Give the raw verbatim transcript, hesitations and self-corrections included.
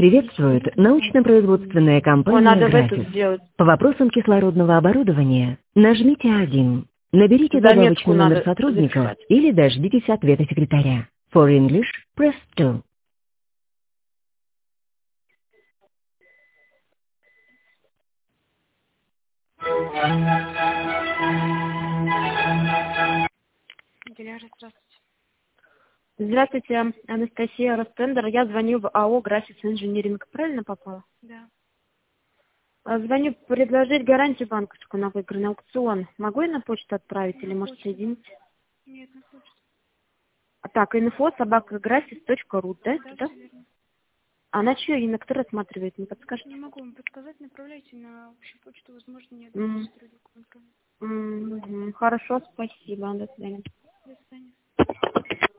приветствует научно-производственная Ой, компания надо в эту «Графис». сделать. По вопросам кислородного оборудования нажмите один. Наберите Заметку добавочный номер надо сотрудника записать. или дождитесь ответа секретаря. For English, press two. Диляра, здравствуйте. Здравствуйте, Анастасия Ростендер. Я звоню в АО «Графис Инжиниринг». Правильно попала? Да. А, Звоню предложить гарантию банковскую на выигранный аукцион. Могу я на почту отправить или, может, Почту. соединить? Нет, на почту. А, Так, инфо собака графис точка ру, да? Да, Туда? все верно. А на чье имя кто рассматривает, не подскажете? Не могу вам подсказать, направляйте на общую почту, возможно, нет М, сотруднику направлять. м, мгм. Хорошо, спасибо. До свидания. До свидания.